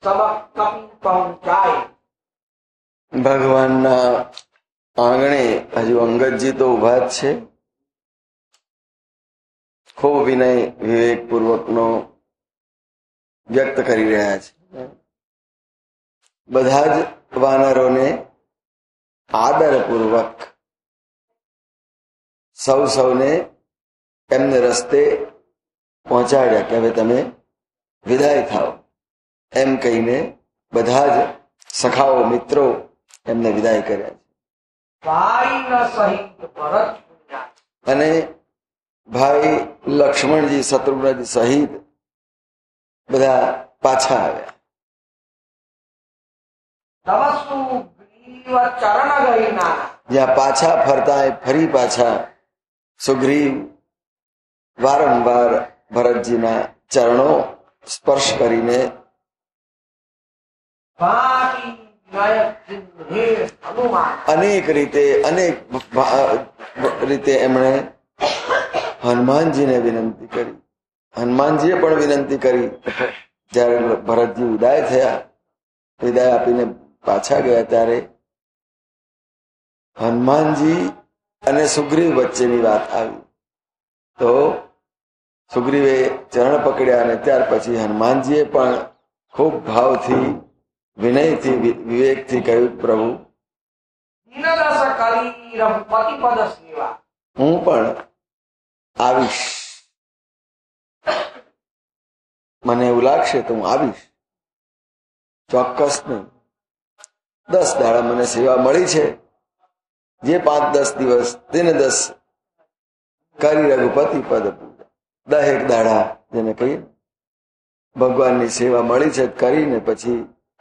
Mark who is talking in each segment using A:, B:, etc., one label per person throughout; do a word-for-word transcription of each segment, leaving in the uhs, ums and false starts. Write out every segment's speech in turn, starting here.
A: ભગવાનના આંગણે હજુ અંગદજી તો ઉભા જ છે. ખૂબ વિનય વિવેક પૂર્વકનો વ્યક્ત કરી રહ્યા છે. બધા જ વાનરોને આદરપૂર્વક સૌ સૌને એમને રસ્તે પહોંચાડ્યા કે હવે તમે વિદાય થાઓ એમ કહીને બધા જ સખાઓ મિત્રો એમને વિદાય કર્યા છે. અને ભાઈ લક્ષ્મણજી શત્રુઘ્નજી સહિત બધા પાછા આવ્યા. જ્યાં પાછા ફરતા ફરી પાછા સુગ્રીવ વારંવાર ભરતજીના ચરણો સ્પર્શ કરીને અનેક રીતે અનેક રીતે એમણે હનુમાનજીને વિનંતી કરી. હનુમાનજીએ પણ વિનંતી કરી. જયારે ભરતજી વિદાય થયા, વિદાય આપીને પાછા ગયા, ત્યારે હનુમાનજી અને સુગ્રીવ વચ્ચેની વાત આવી. તો સુગ્રીવે ચરણ પકડ્યા અને ત્યાર પછી હનુમાનજીએ પણ ખૂબ ભાવથી વિનયથી વિવેકથી કહ્યું, પ્રભુ હું પણ આવીશ, મને એવું લાગશે તો હું આવીશ, ચોક્કસ નહીં. દસ દાડા મને સેવા મળી છે, જે પાંચ દસ દિવસ તેને દસ કરી રઘુપતિ પદ પૂજા. દહેક દાડા જેને કહીએ ભગવાનની સેવા મળી છે કરીને પછી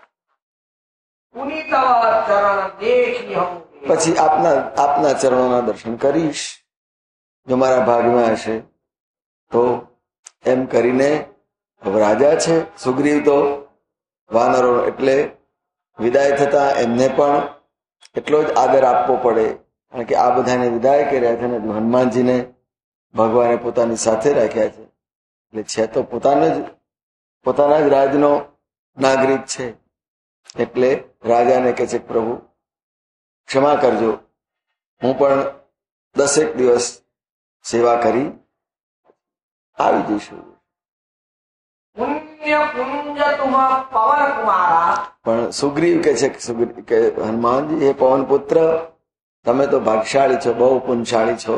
A: પછી આપના આપના ચરણોના દર્શન કરીશ, જો મારા ભાગમાં હશે તો. એમ કરીને રાજા છે સુગ્રીવ તો વાનરો એટલે વિદાય થતા એમને પણ એટલો જ આદર આપવો પડે, કારણ કે આ બધાને વિદાય કર્યા છે ને હનુમાનજીને ભગવાને પોતાની સાથે રાખ્યા છે, એટલે છે તો પોતાનો જ પોતાના જ રાજનો નાગરિક છે. એટલે રાજાને કહે છે, પ્રભુ ક્ષમા કરજો, હું પણ દસેક દિવસ સેવા કરી આવી જઈશું. પણ સુગ્રીવ કે છે કે હનુમાનજી, હે પવન પુત્ર, તમે તો ભાગ્યશાળી છો, બહુ પુણ્યશાળી છો.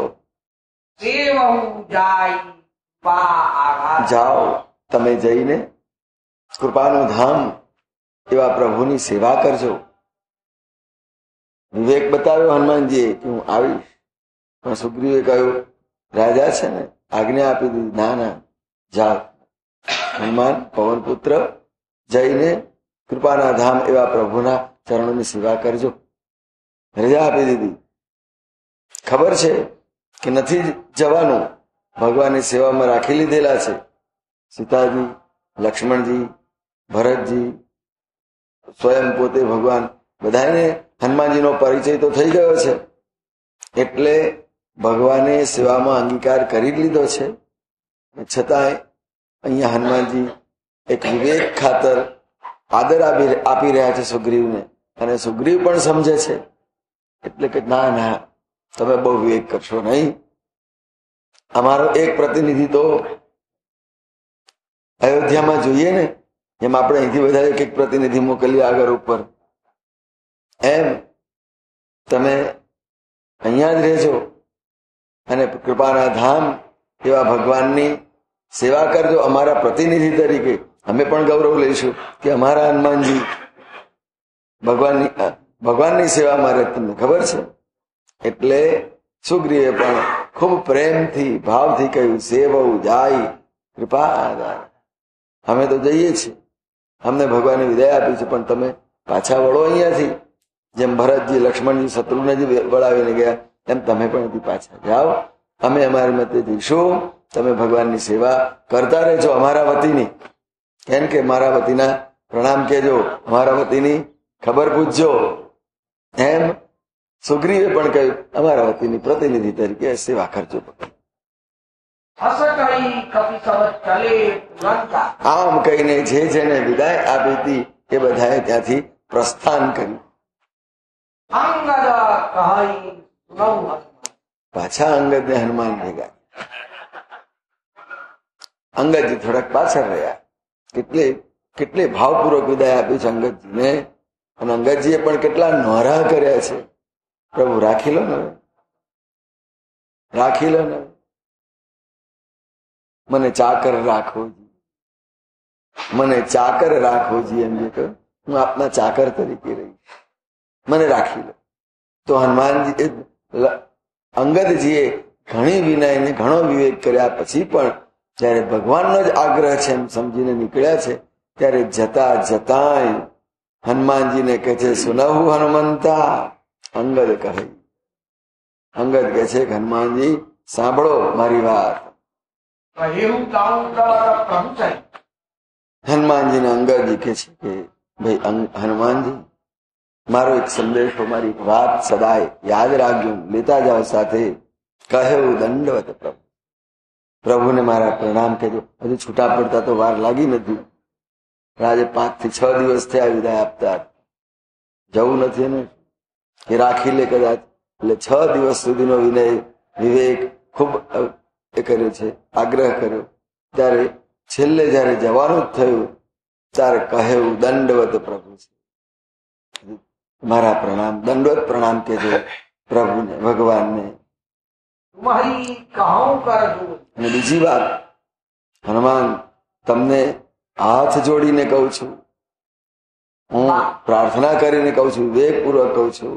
A: જાઓ તમે જઈને કૃપાનું ધામ એવા પ્રભુની સેવા કરજો. વિવેક બતાવ્યો હનુમાનજીએ કે હું આવીશ, પણ સુગ્રીવે કહ્યું, રાજા છે ને આજ્ઞા આપી દીધી, ના ના જાઓ. હનુમાન પવન પુત્ર જઈને કૃપાના ધામ એવા પ્રભુના ચરણોની સેવા કરજો. રજા આપી દીધી. ખબર છે કે નથી જવાનું, ભગવાનની સેવામાં રાખી લીધેલા છે. સીતાજી, લક્ષ્મણજી, ભરતજી, સ્વયં પોતે ભગવાન, બધાને હનુમાનજીનો પરિચય તો થઈ ગયો છે. એટલે ભગવાને સેવામાં અંગીકાર કરી લીધો છે. છતાંય અહીંયા હનુમાનજી એક વિવેક ખાતર આદર આપી રહ્યા છે સુગ્રીવને, અને સુગ્રીવ પણ સમજે છે. એટલે કે ના ના તમે બહુ વિવેક કરશો નહીં, અમારો એક પ્રતિનિધિ તો અયોધ્યામાં જોઈએ ને, જેમ આપણે અહીંથી બધા એક એક પ્રતિનિધિ મોકલીએ આગળ ઉપર, એમ તમે અહીંયા જ રહેજો અને કૃપાના ધામ એવા ભગવાનની સેવા કરજો. અમારા પ્રતિનિધિ તરીકે અમે પણ ગૌરવ લઈશું કે અમારા હનુમાનજી ભગવાનની ભગવાનની સેવામાં રહે. તમને ખબર છે. એટલે સુગ્રીવે પણ ખૂબ પ્રેમથી ભાવથી કહ્યું, સેવવું જાય કૃપા, અમે તો જઈએ છીએ, અમને ભગવાને વિદાય આપી છે, પણ તમે પાછા વળો અહીંયાથી. જેમ ભરતજી, લક્ષ્મણજી, શત્રુઘ્નજી વળાવીને ગયા, એમ તમે પણ અહીંથી પાછા જાઓ. અમે અમારી મતે જઈશું, તમે ભગવાનની સેવા કરતા રહેજો અમારા વતીની. કેમ કે મારા વતીના પ્રણામ કહેજો, અમારા વતીની ખબર પૂછજો. એમ સુગ્રીવે પણ કહ્યું, અમારા વતીની પ્રતિનિધિ તરીકે સેવા કરજો. આમ કહીને જે જેને વિદાય આપી હતી એ બધાએ ત્યાંથી પ્રસ્થાન કર્યું. પાછા અંગદ ને હનુમાન ભેગા. અંગદજી થોડાક પાછળ રહ્યા. કેટલી કેટલી ભાવપૂર્વક વિદાય આપી છે અંગદજીને. અને અંગદજીએ પણ કેટલા નોરા કર્યા છે. પ્રભુ રાખી લો ને, રાખી લો ને, મને ચાકર રાખોજી, મને ચાકર રાખોજી. એમ જે કહ્યું, હું આપના ચાકર તરીકે રહી, મને રાખી લો. તો હનુમાનજી અંગદજીએ ઘણી વિનય ને ઘણો વિવેક કર્યા પછી પણ જયારે ભગવાનનો જ આગ્રહ છે એમ સમજીને નીકળ્યા છે, ત્યારે જતા જતાય હનુમાનજીને કહે છે, સુનહુ હનુમંતા. અંગદ કહે, અંગદ કહે છે કે હનુમાનજી સાંભળો મારી વાત. હનુમાનજીને અંગદજી કહે છે કે ભાઈ હનુમાનજી, મારો એક સંદેશો, મારી વાત સદાય યાદ રાખજો, લેતા જાઓ સાથે. કહ્યું દંડવત પ્રભુ, પ્રભુને મારા પ્રણામ કહેજો. હજુ છૂટા પડતા તો વાર લાગી નથી. આજે પાંચ થી છ દિવસ થયા વિદાય આપતા. જવું નથી ને કે રાખી લે કદાચ. એટલે છ દિવસ સુધીનો વિનય વિવેક ખૂબ એ કર્યો છે, આગ્રહ કર્યો. ત્યારે છેલ્લે જયારે જવાનું જ થયું ત્યારે કહ્યું દંડવત પ્રભુ છે, મારા પ્રણામ, દંડવત પ્રણામ કહેજો પ્રભુને, ભગવાનને. અને બીજી વાત, હનુમાન તમને હાથ જોડીને કહું છું, હું પ્રાર્થના કરીને કહું છું, વિવેકપૂર્વક કહું છું.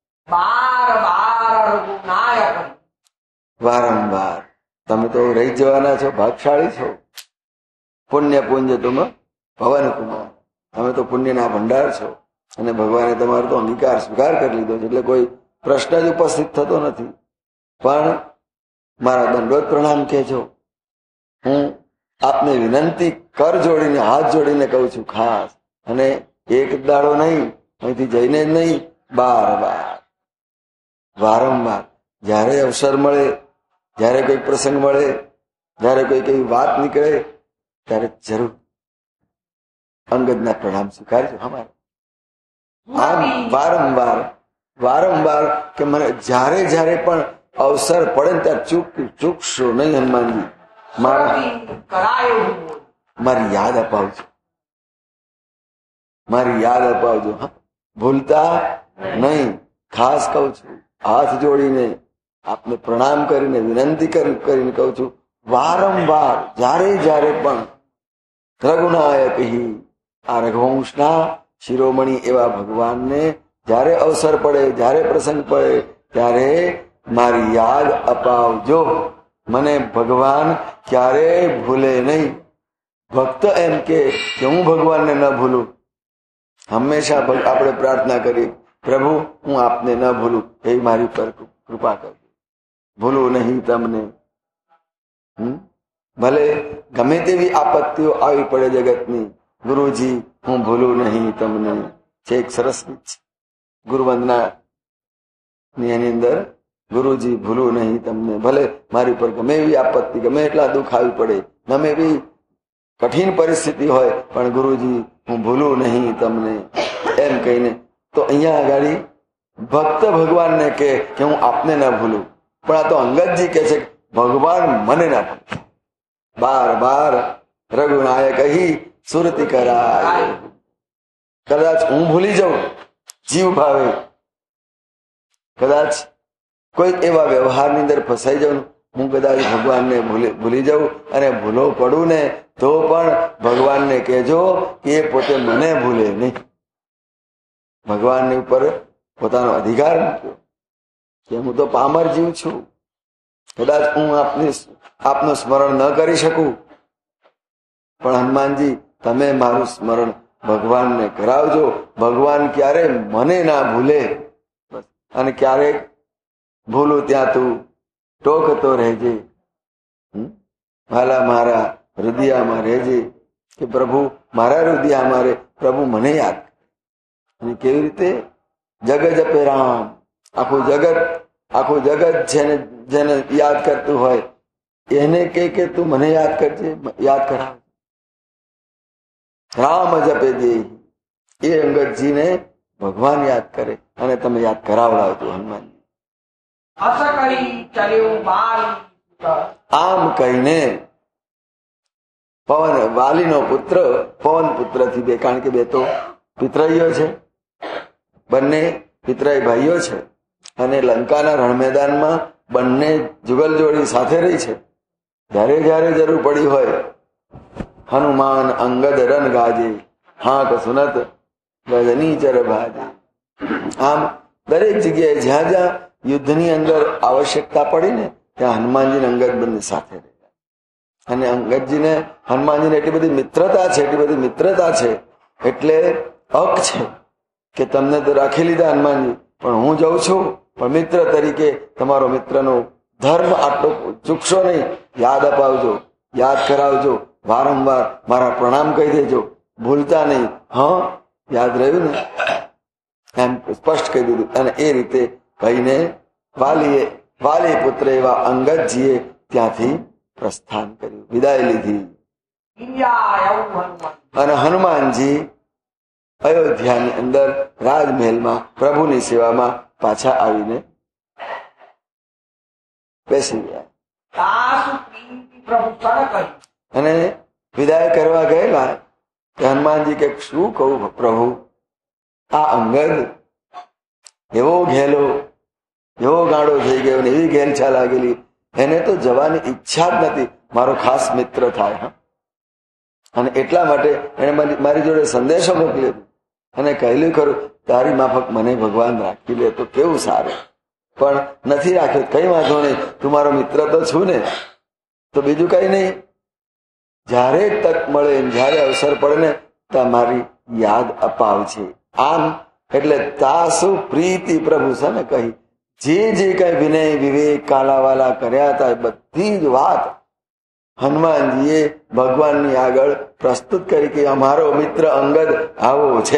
A: વારંવાર તમે તો રહી જવાના છો, ભાગશાળી છો. પુણ્ય પુંજ તુમ પવન કુમાર, તમે તો પુણ્યના ભંડાર છો. અને ભગવાને તમારો તો અંગીકાર સ્વીકાર કરી લીધો છે, એટલે કોઈ પ્રશ્ન જ ઉપસ્થિત થતો નથી. પણ મારા દંડવત પ્રણામ કહેજો. હું આપને વિનંતી કર જોડીને, હાથ જોડીને કહું છું ખાસ. અને એક દાડો નહીં, અહીંથી જઈને જ નહીં, બાર બાર વારંવાર જયારે અવસર મળે, જયારે કોઈ પ્રસંગ મળે, જયારે કોઈ કઈ વાત નીકળે, ત્યારે જરૂર અંગદના પ્રણામ સ્વીકારજો અમારે. આમ વારંવાર વારંવાર કે મને જયારે જયારે પણ અવસર પડે ને ત્યારે ચૂક ચૂકશો નહીં હનુમાનજી. મારા મારી યાદ અપાવજો, મારી યાદ અપાવજો. હા, ભૂલતા નહીં. ખાસ કહું છું, હાથ જોડીને આપને પ્રણામ કરીને વિનંતી કરીને કહું છું, વારંવાર જયારે જયારે પણ રઘુનાયક આ રઘુવંશના શિરોમણી એવા ભગવાનને જયારે અવસર પડે, જયારે પ્રસંગ પડે, ત્યારે મારી યાદ અપાવજો. મને ભગવાન ક્યારેય ભૂલે નહીં. ભક્ત એમ કે હું ભગવાનને ન ભૂલું. હંમેશા આપણે પ્રાર્થના કરીએ, પ્રભુ હું આપને ન ભૂલું, એ મારી પર કૃપા કરજો, ભૂલું નહીં તમને. હમ ભલે ગમે તેવી આપત્તિઓ આવી પડે જગતની, ગુરુજી હું ભૂલું નહીં તમને. છે એક સરસ ગીત છે ગુરુવંદના ની, એની અંદર ગુરુજી ભૂલું નહીં તમને. ભલે મારી પર ગમે એવી આપત્તિ, ગમે એટલા દુઃખ આવી પડે, ગમે એવી કઠિન પરિસ્થિતિ હોય, પણ ગુરુજી હું ભૂલું નહીં તમને એમ કહીને. તો અહીંયા આગળ ભક્ત ભગવાનને કે હું આપને ના ભૂલું, પણ આ તો અંગદજી કે છે ભગવાન મને ના ભૂલે. બાર બાર રઘુનાયક અહીં સુરતી કરાય. કદાચ હું ભૂલી જાઉં જીવ ભાવે, કદાચ કોઈ એવા વ્યવહારની અંદર ફસાઈ જાઉં, હું કદાચ ભગવાનને ભૂલી જાઉં અને ભૂલો પડું ને, તો પણ ભગવાનને કહેજો કે એ પોતે મને ભૂલે નહીં. ભગવાનની ઉપર પોતાનો અધિકાર મૂક્યો કે હું તો પામર જીવ છું, કદાચ હું આપની આપનું સ્મરણ ન કરી શકું, પણ હનુમાનજી તમે મારું સ્મરણ ભગવાનને કરાવજો. ભગવાન ક્યારે મને ના ભૂલે. અને ક્યારેક ભૂલું ત્યાં તું ટોકતો રહેજે, ભાલા મારા હૃદયામાં રહેજે. કે પ્રભુ મારા હૃદયામાં રહે, પ્રભુ મને યાદ. અને કેવી રીતે? જગ જપે રામ. આખું જગત આખું જગત જેને જેને યાદ કરતું હોય એને કે કે તું મને યાદ કરજે, યાદ કરાવ. રામ જપે દે, એ અંગદજીને ભગવાન યાદ કરે અને તમે યાદ કરાવડાવજો હનુમાનજી. આમ કહીને પવન વાલીનો પુત્ર પવન પુત્ર થી બે, કારણ કે બે તો પિતરાઈઓ છે, બંને પિતરાઈ ભાઈઓ છે અને લંકાના રણ મેદાનમાં બંને જુગલ જોડી સાથે રહી છે. જયારે જયારે જરૂર પડી હોય હનુમાન અંગદ રન ગાજે, હાક સુનત ગજની ચર ભાજે. આમ દરેક જગ્યાએ જ્યાં જ્યાં યુદ્ધની અંદર આવશ્યકતા પડી ને ત્યાં હનુમાનજી અંગદ બંને સાથે રહ્યા. અને અંગદજીને હનુમાનજીને એટલી બધી મિત્રતા છે એટલી બધી મિત્રતા છે એટલે હક છે કે તમને તો રાખી લીધા હનુમાનજી, પણ હું જઉં છું પણ મિત્ર તરીકે તમારો મિત્રનો ધર્મ આટલો ચૂકશો નહીં, યાદ અપાવજો, યાદ કરાવજો, વારંવાર મારા પ્રણામ કહી દેજો, ભૂલતા નહીં. હા, યાદ રહ્યું ને? એમ સ્પષ્ટ કહી દીધું. અને એ રીતે કહીને વાલીએ વાલી પુત્ર એવા અંગદજીએ ત્યાંથી પ્રસ્થાન કર્યું, વિદાય લીધી. અને હનુમાનજી અયોધ્યાની અંદર રાજમહેલમાં પ્રભુની સેવામાં પાછા આવીને બેસી ગયા. અને વિદાય કરવા ગયેલા કે હનુમાનજી કે શું કહું પ્રભુ, આ અંગદ એવો ઘેલો એવો ગાળો થઈ ગયો ને એવી ઘેલછા લાગેલી, એને તો જવાની ઈચ્છા જ નથી, મારો ખાસ મિત્ર થાય. અને એટલા માટે એને મારી જોડે સંદેશો મોકલ્યો અને કહેલું ખરું તારી માફક મને ભગવાન રાખી લે તો કેવું સારું, પણ નથી રાખ્યો. કઈ વાંધો નહીં, તું મારો મિત્ર તો છું ને, તો બીજું કઈ નહીં. જયારે તક મળે જયારે અવસર પડે ને ત્યાં મારી યાદ અપાવજે. આમ એટલે તાસુ પ્રીતિ પ્રભુ છે ને કહી, જે જે કઈ વિનય વિવેક કાલાવાલા કર્યા હતા બધી જ વાત હનુમાનજીએ ભગવાનની આગળ પ્રસ્તુત કરી કે અમારો મિત્ર અંગદ આવો છે.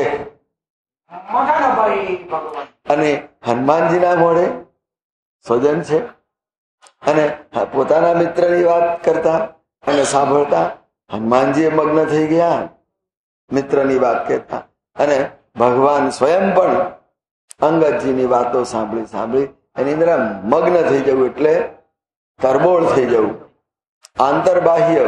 A: અને હનુમાનજીના મોઢે સ્વજન છે અને પોતાના મિત્રની વાત કરતા અને સાંભળતા હનુમાનજી મગ્ન થઈ ગયા મિત્રની વાત કહેતા. અને ભગવાન સ્વયં પણ અંગદજીની વાતો સાંભળી સાંભળી એની અંદર મગ્ન થઈ જવું એટલે તરબોળ થઈ જવું, આંતરબાહ્ય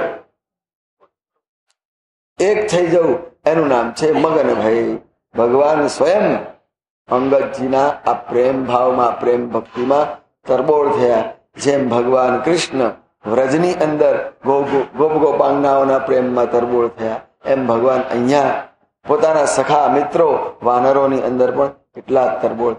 A: એક થઈ જવું, એનું નામ છે મગન ભય. ભગવાન સ્વયં અંગદજીના આ પ્રેમ ભાવમાં પ્રેમ ભક્તિમાં તરબોળ થયા. જેમ ભગવાન કૃષ્ણ વ્રજની અંદર ગોપ ગોપાંગનાઓના પ્રેમમાં તરબોળ થયા, એમ ભગવાન અહીંયા પોતાના સખા મિત્રો વાનરોની અંદર પણ કેટલા તરબોળ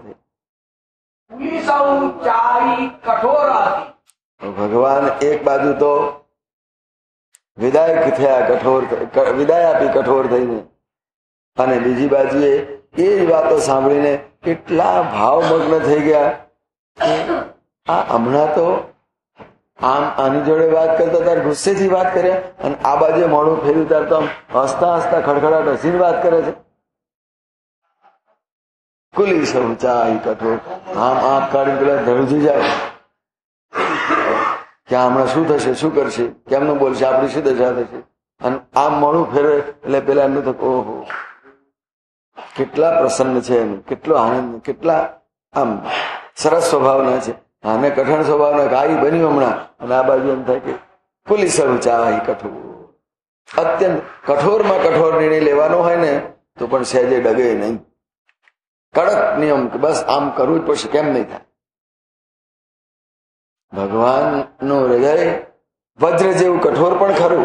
A: થયા. ભગવાન એક બાજુ તો વિદાય થયા કઠોર, વિદાય આપી કઠોર થઈને, અને બીજી બાજુએ એ જ વાતો સાંભળીને કેટલા ભાવમગ્ન થઈ ગયા. આ હમણાં તો આમ આની જોડે વાત કરતા ત્યારે ગુસ્સેથી વાત કર્યા અને આ બાજુ મોડું ફેર્યું ત્યારે તો આમ હસતા હસતા ખડખડાટ હસીને વાત કરે છે. કુલી શૌચાઈ કઠોર, આમ આંખ કાઢી પેલા ધરજી જાય કે હમણાં શું થશે, શું કરશે, કેમનું બોલશે, આપણી શું દશા થશે. અને આમ મોડું ફેરવે એટલે પેલા એમનું તો ઓહો કેટલા પ્રસન્ન છે, એનું કેટલો આનંદ, કેટલા આમ સરસ સ્વભાવના છે. આને કઠણ સ્વભાવના ગાય બન્યું હમણાં, અને આ બાજુ એમ થાય કે કુલી શૌચાઈ કઠોર. અત્યંત કઠોરમાં કઠોર નિર્ણય લેવાનો હોય ને તો પણ સહેજે ડગે નહીં, કડક નિયમ કે બસ આમ કરવું જ પડશે, કેમ નહીં થાય. ભગવાનનું હૃદય વજ્ર જેવું કઠોર પણ ખરું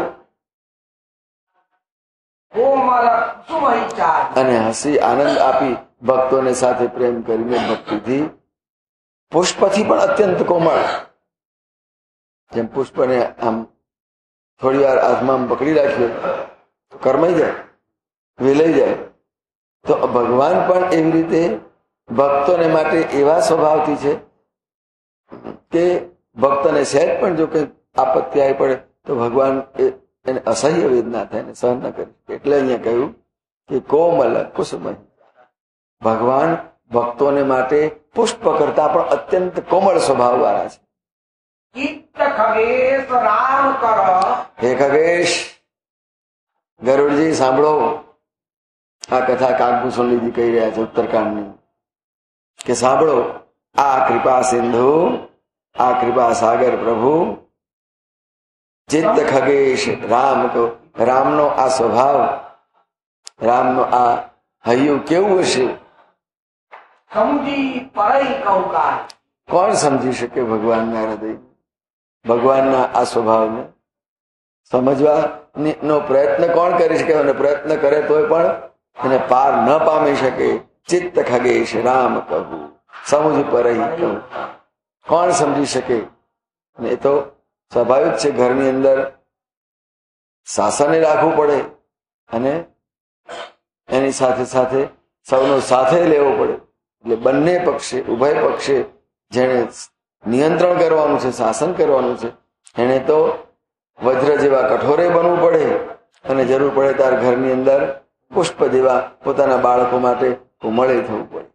A: અને હસી આનંદ આપી ભક્તોને સાથે પ્રેમ કરીને ભક્તિથી પુષ્પથી પણ અત્યંત કોમળ. જેમ પુષ્પને આમ થોડી વાર હાથમાં પકડી રાખ્યો તો કરમાઈ જાય, વેલાઈ જાય, તો ભગવાન પણ એવી રીતે ભક્તોને માટે એવા સ્વભાવથી છે કે ભક્તને સહેજ પણ જો કઈ આપત્તિ આવી પડે તો ભગવાન એને અસહ્ય વેદના થાય, એને સહન ન કરી. એટલે અહીંયા કહ્યું કે કોમલ કુસુમ. ભગવાન ભક્તોને માટે પુષ્પ કરતા પણ અત્યંત કોમળ સ્વભાવ વાળા છે. હે ખગેશ, ગરુડજી સાંભળો, આ કથા કાગભૂષણજી કહી રહ્યા છે ઉત્તરકાંડની, કે સાંભળો, આ કૃપા સિંધુ, આ કૃપા સાગર પ્રભુ ચિત્ત ખગેશ રામ કહો, રામનો આ સ્વભાવ, રામનો આ હૈયું કેવું હશે?
B: સમજી પરઈ કૌકાર,
A: કોણ સમજી શકે ભગવાનના હૃદય, ભગવાનના આ સ્વભાવને સમજવા નો પ્રયત્ન કોણ કરી શકે? અને પ્રયત્ન કરે તોય પણ એને પાર ન પામી શકે. ચિત્ત ખગેશ રામ કહું, સમજ પરઈ કહું, કોણ સમજી શકે? એ તો સ્વાભાવિક છે, ઘરની અંદર શાસને રાખવું પડે અને એની સાથે સાથે સૌનો સાથે લેવો પડે. એટલે બંને પક્ષે, ઉભય પક્ષે જેને નિયંત્રણ કરવાનું છે, શાસન કરવાનું છે, એને તો વજ્ર જેવા કઠોરે બનવું પડે અને જરૂર પડે ત્યારે ઘરની અંદર પુષ્પ જેવા પોતાના બાળકો માટે ઉમળે થવું પડે.